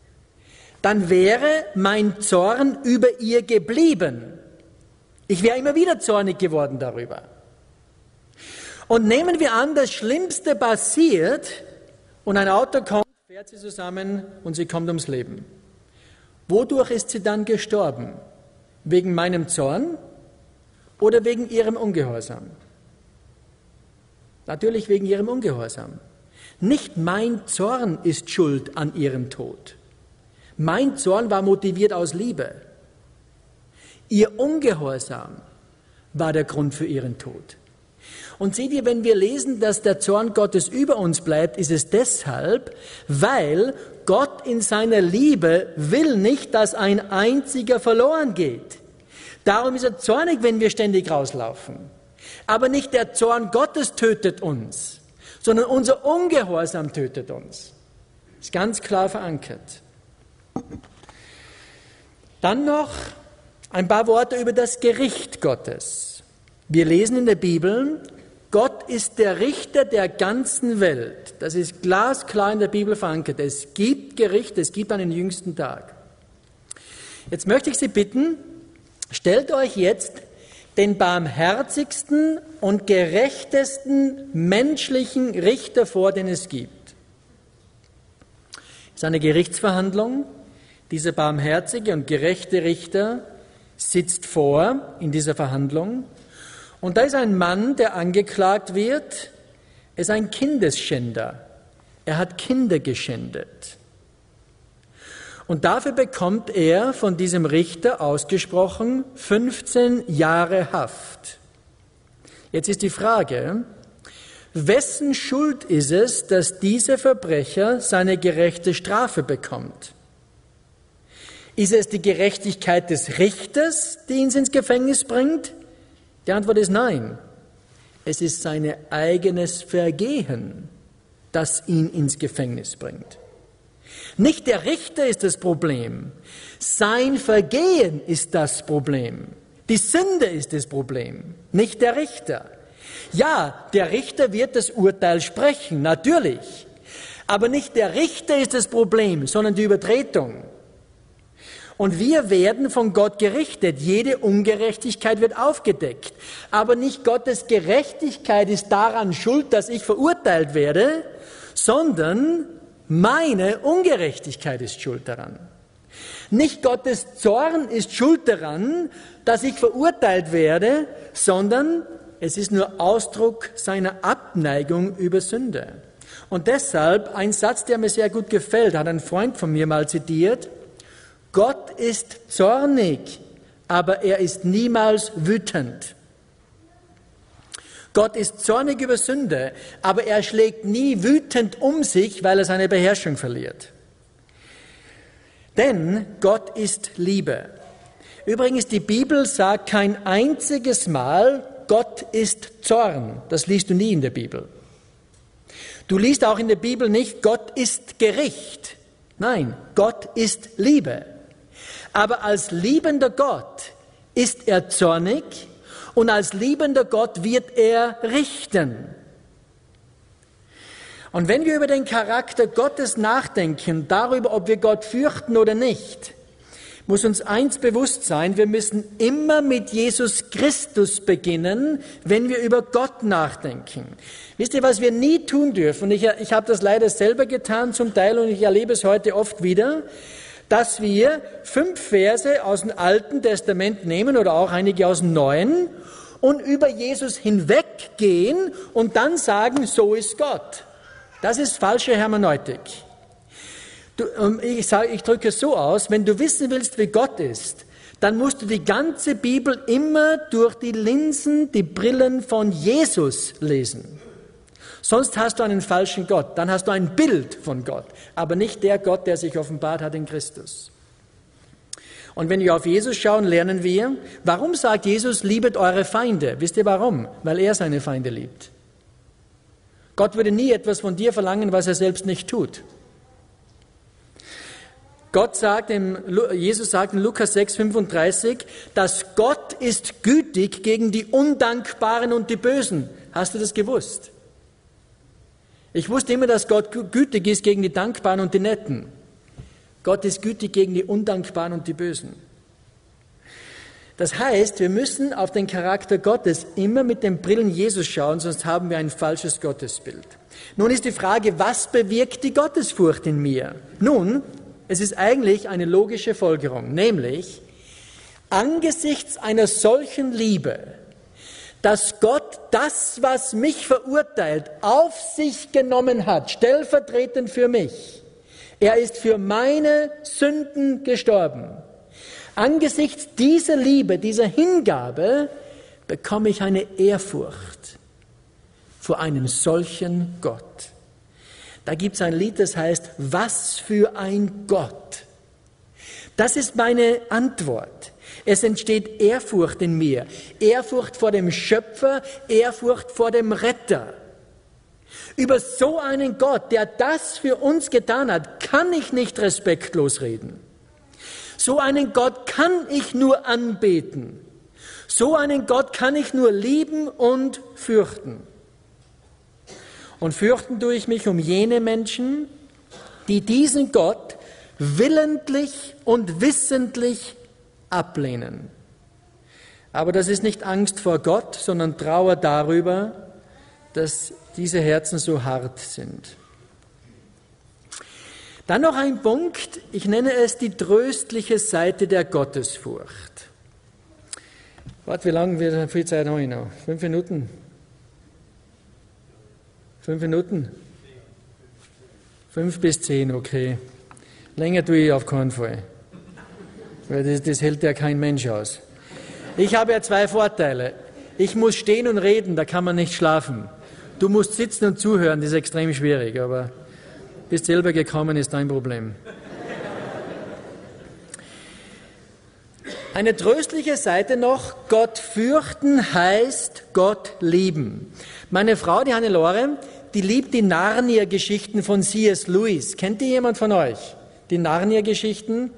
dann wäre mein Zorn über ihr geblieben. Ich wäre immer wieder zornig geworden darüber. Und nehmen wir an, das Schlimmste passiert und ein Auto kommt, fährt sie zusammen und sie kommt ums Leben. Wodurch ist sie dann gestorben? Wegen meinem Zorn oder wegen ihrem Ungehorsam? Natürlich wegen ihrem Ungehorsam. Nicht mein Zorn ist schuld an ihrem Tod. Mein Zorn war motiviert aus Liebe. Ihr Ungehorsam war der Grund für ihren Tod. Und seht ihr, wenn wir lesen, dass der Zorn Gottes über uns bleibt, ist es deshalb, weil Gott in seiner Liebe will nicht, dass ein einziger verloren geht. Darum ist er zornig, wenn wir ständig rauslaufen. Aber nicht der Zorn Gottes tötet uns, sondern unser Ungehorsam tötet uns. Das ist ganz klar verankert. Dann noch ein paar Worte über das Gericht Gottes. Wir lesen in der Bibel, Gott ist der Richter der ganzen Welt. Das ist glasklar in der Bibel verankert. Es gibt Gericht, es gibt einen jüngsten Tag. Jetzt möchte ich Sie bitten, stellt euch jetzt den barmherzigsten und gerechtesten menschlichen Richter vor, den es gibt. Es ist eine Gerichtsverhandlung. Dieser barmherzige und gerechte Richter sitzt vor in dieser Verhandlung. Und da ist ein Mann, der angeklagt wird. Er ist ein Kindesschänder. Er hat Kinder geschändet. Und dafür bekommt er von diesem Richter ausgesprochen 15 Jahre Haft. Jetzt ist die Frage, wessen Schuld ist es, dass dieser Verbrecher seine gerechte Strafe bekommt? Ist es die Gerechtigkeit des Richters, die ihn ins Gefängnis bringt? Die Antwort ist nein. Es ist sein eigenes Vergehen, das ihn ins Gefängnis bringt. Nicht der Richter ist das Problem. Sein Vergehen ist das Problem. Die Sünde ist das Problem, nicht der Richter. Ja, der Richter wird das Urteil sprechen, natürlich. Aber nicht der Richter ist das Problem, sondern die Übertretung. Und wir werden von Gott gerichtet. Jede Ungerechtigkeit wird aufgedeckt. Aber nicht Gottes Gerechtigkeit ist daran schuld, dass ich verurteilt werde, sondern meine Ungerechtigkeit ist schuld daran. Nicht Gottes Zorn ist schuld daran, dass ich verurteilt werde, sondern es ist nur Ausdruck seiner Abneigung über Sünde. Und deshalb ein Satz, der mir sehr gut gefällt, hat ein Freund von mir mal zitiert: Gott ist zornig, aber er ist niemals wütend. Gott ist zornig über Sünde, aber er schlägt nie wütend um sich, weil er seine Beherrschung verliert. Denn Gott ist Liebe. Übrigens, die Bibel sagt kein einziges Mal, Gott ist Zorn. Das liest du nie in der Bibel. Du liest auch in der Bibel nicht, Gott ist Gericht. Nein, Gott ist Liebe. Aber als liebender Gott ist er zornig und als liebender Gott wird er richten. Und wenn wir über den Charakter Gottes nachdenken, darüber, ob wir Gott fürchten oder nicht, muss uns eins bewusst sein: Wir müssen immer mit Jesus Christus beginnen, wenn wir über Gott nachdenken. Wisst ihr, was wir nie tun dürfen? Ich habe das leider selber getan zum Teil und ich erlebe es heute oft wieder, dass wir 5 Verse aus dem Alten Testament nehmen oder auch einige aus dem Neuen und über Jesus hinweggehen und dann sagen, so ist Gott. Das ist falsche Hermeneutik. Ich drücke es so aus: Wenn du wissen willst, wie Gott ist, dann musst du die ganze Bibel immer durch die Linsen, die Brillen von Jesus lesen. Sonst hast du einen falschen Gott, dann hast du ein Bild von Gott, aber nicht der Gott, der sich offenbart hat in Christus. Und wenn wir auf Jesus schauen, lernen wir, warum sagt Jesus, liebet eure Feinde? Wisst ihr warum? Weil er seine Feinde liebt. Gott würde nie etwas von dir verlangen, was er selbst nicht tut. Jesus sagt in Lukas 6,35, dass Gott ist gütig gegen die Undankbaren und die Bösen. Hast du das gewusst? Ich wusste immer, dass Gott gütig ist gegen die Dankbaren und die Netten. Gott ist gütig gegen die Undankbaren und die Bösen. Das heißt, wir müssen auf den Charakter Gottes immer mit den Brillen Jesus schauen, sonst haben wir ein falsches Gottesbild. Nun ist die Frage, was bewirkt die Gottesfurcht in mir? Nun, es ist eigentlich eine logische Folgerung, nämlich angesichts einer solchen Liebe, dass Gott das, was mich verurteilt, auf sich genommen hat, stellvertretend für mich. Er ist für meine Sünden gestorben. Angesichts dieser Liebe, dieser Hingabe, bekomme ich eine Ehrfurcht vor einem solchen Gott. Da gibt es ein Lied, das heißt, was für ein Gott. Das ist meine Antwort. Es entsteht Ehrfurcht in mir. Ehrfurcht vor dem Schöpfer, Ehrfurcht vor dem Retter. Über so einen Gott, der das für uns getan hat, kann ich nicht respektlos reden. So einen Gott kann ich nur anbeten. So einen Gott kann ich nur lieben und fürchten. Und fürchten tue ich mich um jene Menschen, die diesen Gott willentlich und wissentlich ablehnen. Aber das ist nicht Angst vor Gott, sondern Trauer darüber, dass diese Herzen so hart sind. Dann noch ein Punkt, ich nenne es die tröstliche Seite der Gottesfurcht. Warte, wie viel Zeit habe ich noch? 5 Minuten? 5 Minuten? 5 bis 10, okay. Länger tue ich auf keinen Fall. Weil das hält ja kein Mensch aus. Ich habe ja 2 Vorteile. Ich muss stehen und reden, da kann man nicht schlafen. Du musst sitzen und zuhören, das ist extrem schwierig, aber bist selber gekommen, ist dein Problem. Eine tröstliche Seite noch, Gott fürchten heißt Gott lieben. Meine Frau, die Hannelore, die liebt die Narnia-Geschichten von C.S. Lewis. Kennt die jemand von euch? Die Narnia-Geschichten?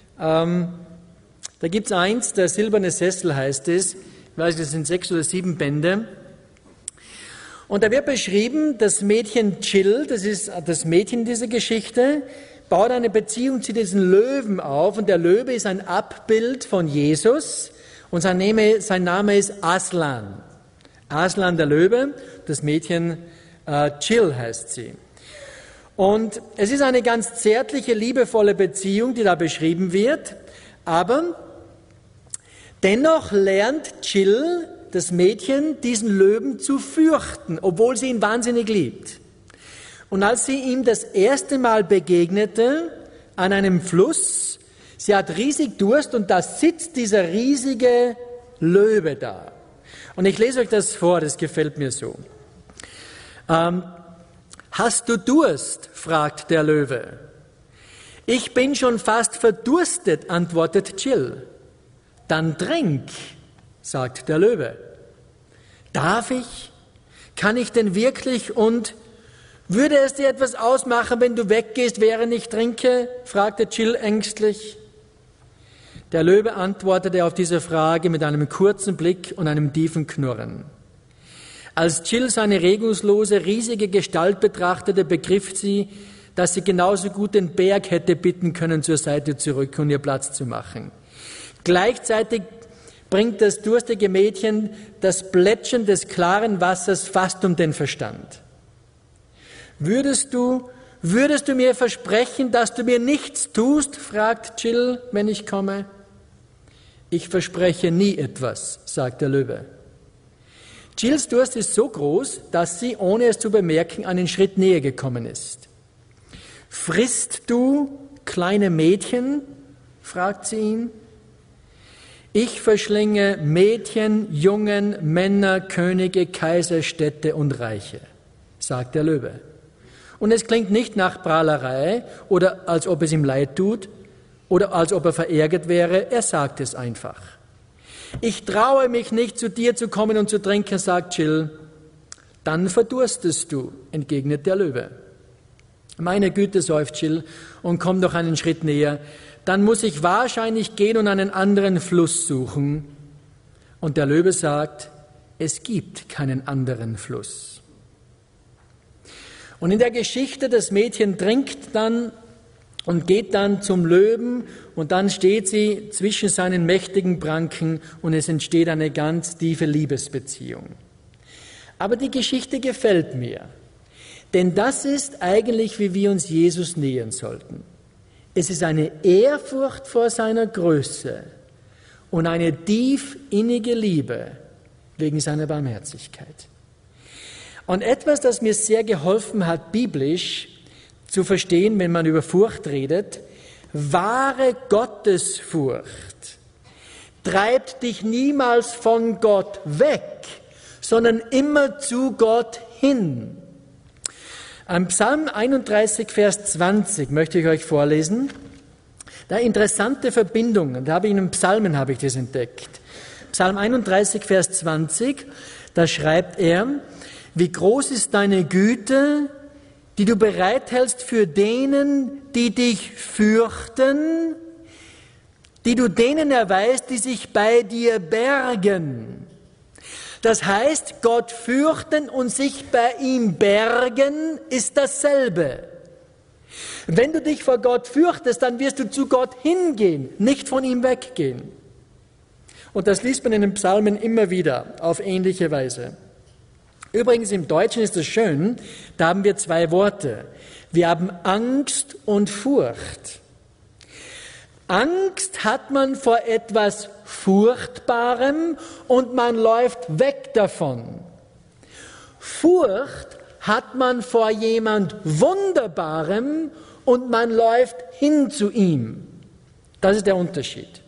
Da gibt es eins, der silberne Sessel heißt es. Ich weiß, das sind 6 oder 7 Bände. Und da wird beschrieben, das Mädchen Jill, das ist das Mädchen dieser Geschichte, baut eine Beziehung zu diesem Löwen auf. Und der Löwe ist ein Abbild von Jesus. Und sein Name ist Aslan. Aslan der Löwe, das Mädchen Jill heißt sie. Und es ist eine ganz zärtliche, liebevolle Beziehung, die da beschrieben wird. Aber dennoch lernt Jill, das Mädchen, diesen Löwen zu fürchten, obwohl sie ihn wahnsinnig liebt. Und als sie ihm das erste Mal begegnete, an einem Fluss, sie hat riesig Durst und da sitzt dieser riesige Löwe da. Und ich lese euch das vor, das gefällt mir so. Hast du Durst? Fragt der Löwe. Ich bin schon fast verdurstet, antwortet Jill. Dann trink, sagt der Löwe. Darf ich? Kann ich denn wirklich? Und würde es dir etwas ausmachen, wenn du weggehst, während ich trinke? Fragte Jill ängstlich. Der Löwe antwortete auf diese Frage mit einem kurzen Blick und einem tiefen Knurren. Als Jill seine regungslose, riesige Gestalt betrachtete, begriff sie, dass sie genauso gut den Berg hätte bitten können, zur Seite zurück und ihr Platz zu machen. Gleichzeitig bringt das durstige Mädchen das Plätschern des klaren Wassers fast um den Verstand. Würdest du mir versprechen, dass du mir nichts tust? Fragt Jill, wenn ich komme. Ich verspreche nie etwas, sagt der Löwe. Jills Durst ist so groß, dass sie, ohne es zu bemerken, einen Schritt näher gekommen ist. Frisst du kleine Mädchen? Fragt sie ihn. Ich verschlinge Mädchen, Jungen, Männer, Könige, Kaiser, Städte und Reiche, sagt der Löwe. Und es klingt nicht nach Prahlerei oder als ob es ihm leid tut oder als ob er verärgert wäre, er sagt es einfach. Ich traue mich nicht, zu dir zu kommen und zu trinken, sagt Jill. Dann verdurstest du, entgegnet der Löwe. Meine Güte, seufzt Jill und kommt noch einen Schritt näher. Dann muss ich wahrscheinlich gehen und einen anderen Fluss suchen. Und der Löwe sagt, es gibt keinen anderen Fluss. Und in der Geschichte, das Mädchen trinkt dann und geht dann zum Löwen und dann steht sie zwischen seinen mächtigen Pranken und es entsteht eine ganz tiefe Liebesbeziehung. Aber die Geschichte gefällt mir, denn das ist eigentlich, wie wir uns Jesus nähern sollten. Es ist eine Ehrfurcht vor seiner Größe und eine tief innige Liebe wegen seiner Barmherzigkeit. Und etwas, das mir sehr geholfen hat, biblisch zu verstehen, wenn man über Furcht redet, wahre Gottesfurcht treibt dich niemals von Gott weg, sondern immer zu Gott hin. Am Psalm 31, Vers 20 möchte ich euch vorlesen. Da interessante Verbindungen, da habe ich in den Psalmen das entdeckt. Psalm 31, Vers 20, da schreibt er, wie groß ist deine Güte, die du bereithältst für denen, die dich fürchten, die du denen erweist, die sich bei dir bergen. Das heißt, Gott fürchten und sich bei ihm bergen ist dasselbe. Wenn du dich vor Gott fürchtest, dann wirst du zu Gott hingehen, nicht von ihm weggehen. Und das liest man in den Psalmen immer wieder auf ähnliche Weise. Übrigens im Deutschen ist es schön, da haben wir 2 Worte. Wir haben Angst und Furcht. Angst hat man vor etwas Furchtbarem und man läuft weg davon. Furcht hat man vor jemand Wunderbarem und man läuft hin zu ihm. Das ist der Unterschied.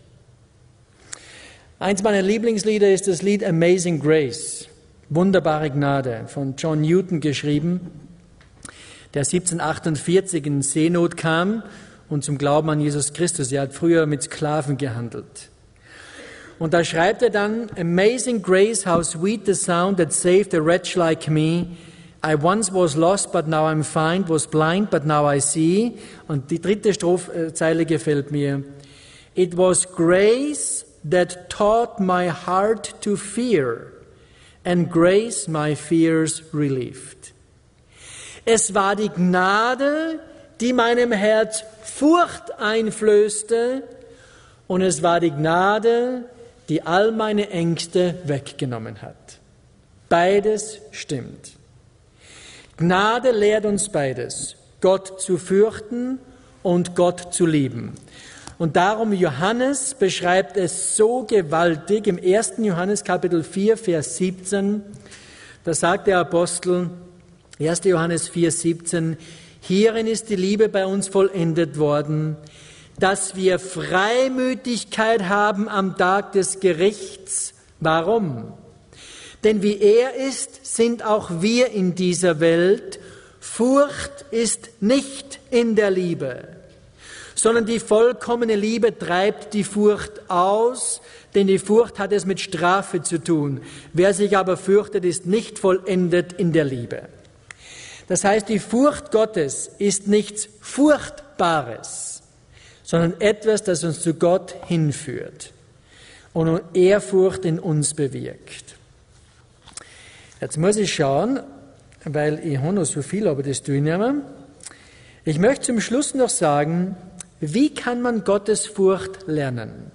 Eins meiner Lieblingslieder ist das Lied Amazing Grace, Wunderbare Gnade, von John Newton geschrieben, der 1748 in Seenot kam und zum Glauben an Jesus Christus. Er hat früher mit Sklaven gehandelt. Und da schreibt er dann, Amazing grace, how sweet the sound that saved a wretch like me. I once was lost, but now I'm found, was blind, but now I see. Und die 3. Zeile gefällt mir. It was grace that taught my heart to fear, and grace my fears relieved. Es war die Gnade, die meinem Herz Furcht einflößte, und es war die Gnade, die all meine Ängste weggenommen hat. Beides stimmt. Gnade lehrt uns beides, Gott zu fürchten und Gott zu lieben. Und darum Johannes beschreibt es so gewaltig im 1. Johannes Kapitel 4, Vers 17. Da sagt der Apostel, 1. Johannes 4, 17, hierin ist die Liebe bei uns vollendet worden, dass wir Freimütigkeit haben am Tag des Gerichts. Warum? Denn wie er ist, sind auch wir in dieser Welt. Furcht ist nicht in der Liebe, sondern die vollkommene Liebe treibt die Furcht aus, denn die Furcht hat es mit Strafe zu tun. Wer sich aber fürchtet, ist nicht vollendet in der Liebe. Das heißt, die Furcht Gottes ist nichts Furchtbares, sondern etwas, das uns zu Gott hinführt und Ehrfurcht in uns bewirkt. Jetzt muss ich schauen, weil ich habe noch so viel, aber das tue ich nicht mehr. Ich möchte zum Schluss noch sagen, wie kann man Gottesfurcht lernen?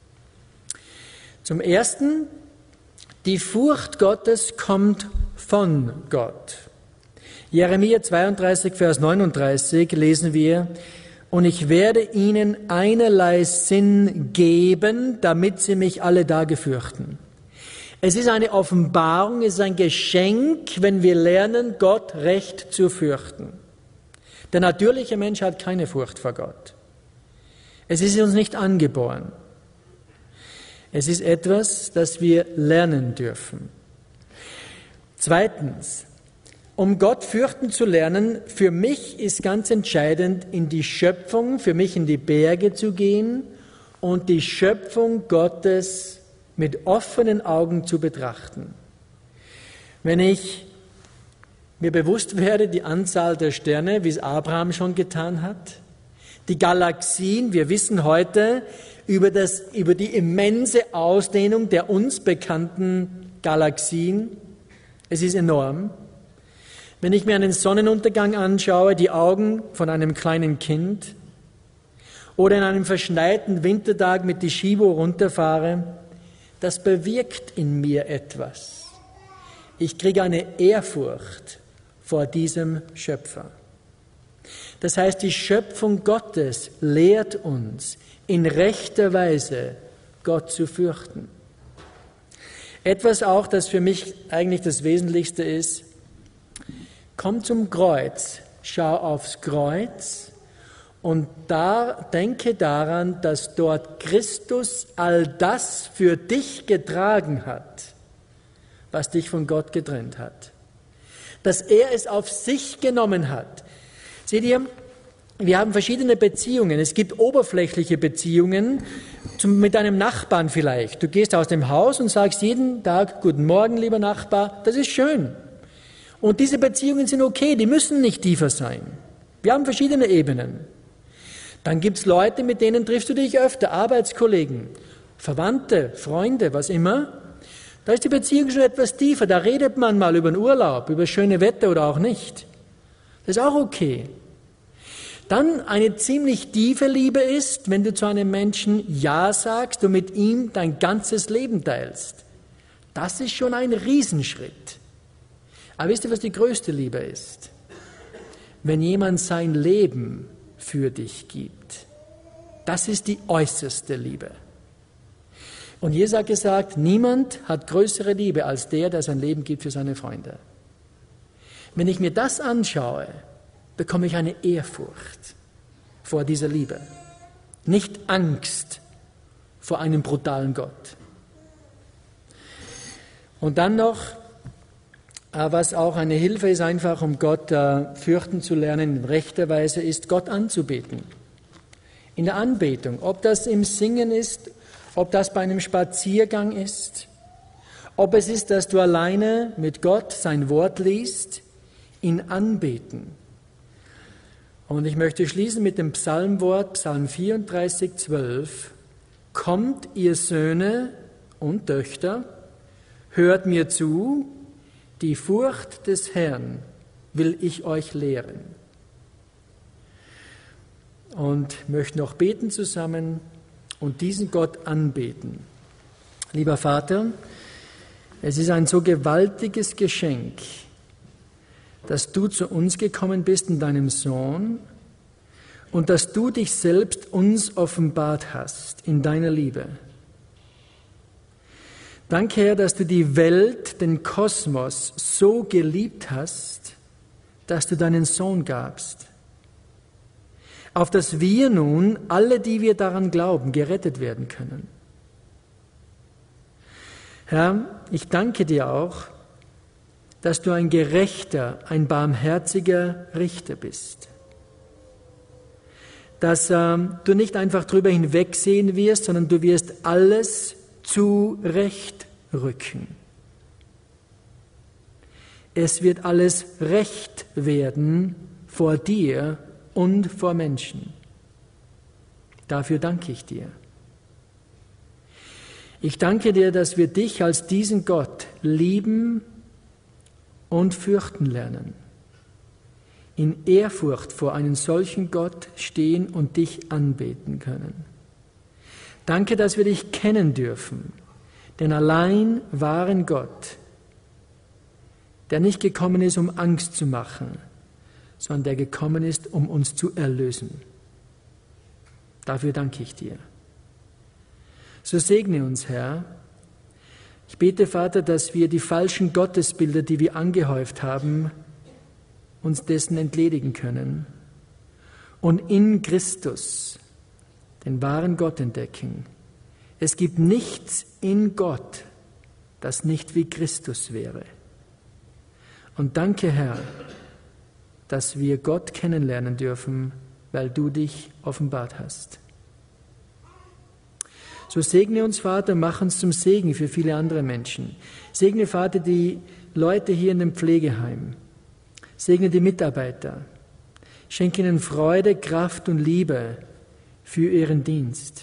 Zum Ersten, die Furcht Gottes kommt von Gott. Jeremia 32, Vers 39 lesen wir, und ich werde ihnen einerlei Sinn geben, damit sie mich alle Tage fürchten. Es ist eine Offenbarung, es ist ein Geschenk, wenn wir lernen, Gott recht zu fürchten. Der natürliche Mensch hat keine Furcht vor Gott. Es ist uns nicht angeboren. Es ist etwas, das wir lernen dürfen. Zweitens, um Gott fürchten zu lernen, für mich ist ganz entscheidend, in die Schöpfung, für mich in die Berge zu gehen und die Schöpfung Gottes mit offenen Augen zu betrachten. Wenn ich mir bewusst werde, die Anzahl der Sterne, wie es Abraham schon getan hat, die Galaxien, wir wissen heute über die immense Ausdehnung der uns bekannten Galaxien, es ist enorm. Wenn ich mir einen Sonnenuntergang anschaue, die Augen von einem kleinen Kind, oder in einem verschneiten Wintertag mit die Schibo runterfahre, das bewirkt in mir etwas. Ich kriege eine Ehrfurcht vor diesem Schöpfer. Das heißt, die Schöpfung Gottes lehrt uns, in rechter Weise Gott zu fürchten. Etwas auch, das für mich eigentlich das Wesentlichste ist: Komm zum Kreuz, schau aufs Kreuz und denke daran, dass dort Christus all das für dich getragen hat, was dich von Gott getrennt hat. Dass er es auf sich genommen hat. Seht ihr, wir haben verschiedene Beziehungen. Es gibt oberflächliche Beziehungen mit einem Nachbarn vielleicht. Du gehst aus dem Haus und sagst jeden Tag: Guten Morgen, lieber Nachbar. Das ist schön. Und diese Beziehungen sind okay, die müssen nicht tiefer sein. Wir haben verschiedene Ebenen. Dann gibt es Leute, mit denen triffst du dich öfter, Arbeitskollegen, Verwandte, Freunde, was immer. Da ist die Beziehung schon etwas tiefer. Da redet man mal über den Urlaub, über das schöne Wetter oder auch nicht. Das ist auch okay. Dann eine ziemlich tiefe Liebe ist, wenn du zu einem Menschen Ja sagst und mit ihm dein ganzes Leben teilst. Das ist schon ein Riesenschritt. Aber wisst ihr, was die größte Liebe ist? Wenn jemand sein Leben für dich gibt. Das ist die äußerste Liebe. Und Jesus hat gesagt, niemand hat größere Liebe als der sein Leben gibt für seine Freunde. Wenn ich mir das anschaue, bekomme ich eine Ehrfurcht vor dieser Liebe. Nicht Angst vor einem brutalen Gott. Und dann noch, was auch eine Hilfe ist, einfach um Gott fürchten zu lernen, in rechter Weise, ist, Gott anzubeten. In der Anbetung, ob das im Singen ist, ob das bei einem Spaziergang ist, ob es ist, dass du alleine mit Gott sein Wort liest, ihn anbeten. Und ich möchte schließen mit dem Psalmwort, Psalm 34, 12. Kommt, ihr Söhne und Töchter, hört mir zu, die Furcht des Herrn will ich euch lehren. Und möchte noch beten zusammen und diesen Gott anbeten. Lieber Vater, es ist ein so gewaltiges Geschenk, dass du zu uns gekommen bist in deinem Sohn und dass du dich selbst uns offenbart hast in deiner Liebe. Danke, Herr, dass du die Welt, den Kosmos so geliebt hast, dass du deinen Sohn gabst, auf dass wir nun, alle, die wir daran glauben, gerettet werden können. Herr, ich danke dir auch, dass du ein gerechter, ein barmherziger Richter bist. Dass du nicht einfach drüber hinwegsehen wirst, sondern du wirst alles zurechtrücken. Es wird alles recht werden vor dir und vor Menschen. Dafür danke ich dir. Ich danke dir, dass wir dich als diesen Gott lieben und fürchten lernen. In Ehrfurcht vor einem solchen Gott stehen und dich anbeten können. Danke, dass wir dich kennen dürfen, den allein wahren Gott, der nicht gekommen ist, um Angst zu machen, sondern der gekommen ist, um uns zu erlösen. Dafür danke ich dir. So segne uns, Herr. Ich bete, Vater, dass wir die falschen Gottesbilder, die wir angehäuft haben, uns dessen entledigen können und in Christus den wahren Gott entdecken. Es gibt nichts in Gott, das nicht wie Christus wäre. Und danke, Herr, dass wir Gott kennenlernen dürfen, weil du dich offenbart hast. So segne uns, Vater, mach uns zum Segen für viele andere Menschen. Segne, Vater, die Leute hier in dem Pflegeheim. Segne die Mitarbeiter. Schenke ihnen Freude, Kraft und Liebe für ihren Dienst.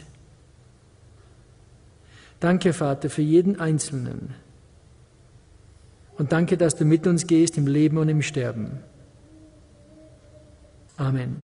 Danke, Vater, für jeden Einzelnen. Und danke, dass du mit uns gehst im Leben und im Sterben. Amen.